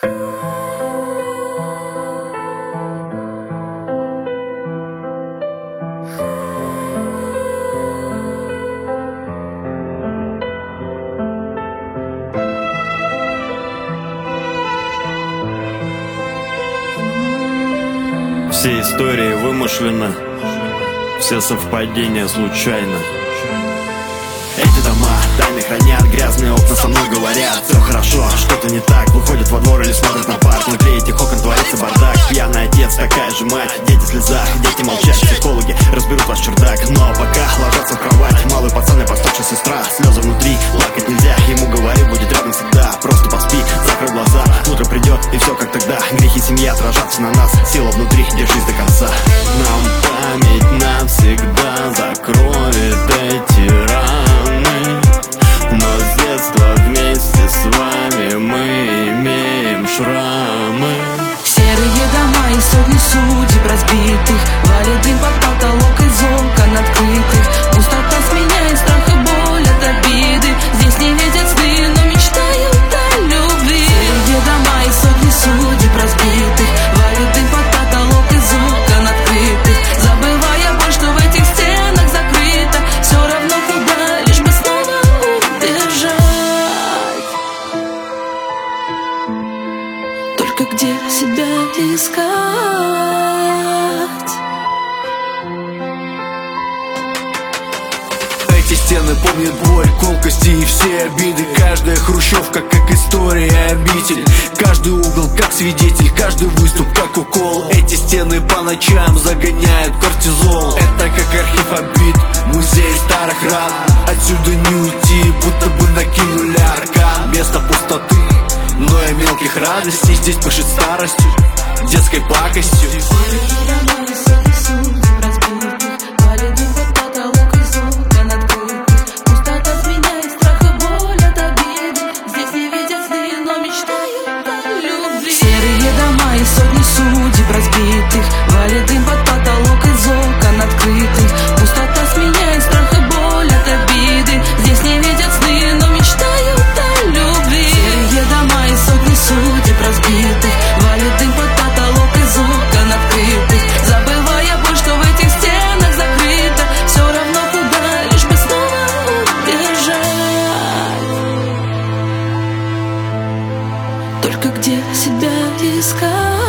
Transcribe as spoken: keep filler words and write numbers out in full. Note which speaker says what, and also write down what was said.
Speaker 1: Все истории вымышлены, все совпадения случайны. Эти дома тайны хранят, грязные окна со мной говорят: все хорошо, что-то не так. Выходят во двор или смотрят на парк. Внутри этих окон творится бардак. Пьяный отец, такая же мать. Дети в слезах, дети молчат. Психологи разберут ваш чердак. Но пока ложатся в кровать малый пацан и постарше сестра. Слезы внутри, плакать нельзя. Ему говорю, будет рядом всегда. Просто поспи, закрой глаза. Утро придет и все как тогда. Грехи семьи отражатся на нас. Сила внутри, держись до конца. Нам память навсегда закроет эти раны. Но с детства вместе с вами мы имеем шрамы.
Speaker 2: Серые дома и сотни судеб разбитых. Валит дым под потолок из окон открытых. Пустота сменяет страх и боль от обиды. Здесь не видят сны, но мечтают о любви. Серые дома и сотни судеб разбитых. Валит дым под потолок из окон открытых. Забывая боль, что в этих стенах закрыто. Все равно куда, лишь бы снова убежать. Только где себя искать?
Speaker 3: Эти стены помнят боль, колкости и все обиды. Каждая хрущевка как история обитель. Каждый угол как свидетель, каждый выступ как укол. Эти стены по ночам загоняют кортизол. Это как архив обид, музей старых ран. Отсюда не уйти, будто бы накинули аркан. Место пустоты, но и мелких радостей. Здесь пышет старостью, детской пакостью.
Speaker 2: И сотни судеб разбитых. Валит дым под потолок из окон открытых. Пустота сменяет страх и боль от обиды. Здесь не видят сны, но мечтают о любви. Серые дома и сотни судеб разбитых. Валит дым под потолок из окон открытых. Забывая боль, что в этих стенах закрыто. Все равно куда, лишь бы снова убежать. Только где себя искать?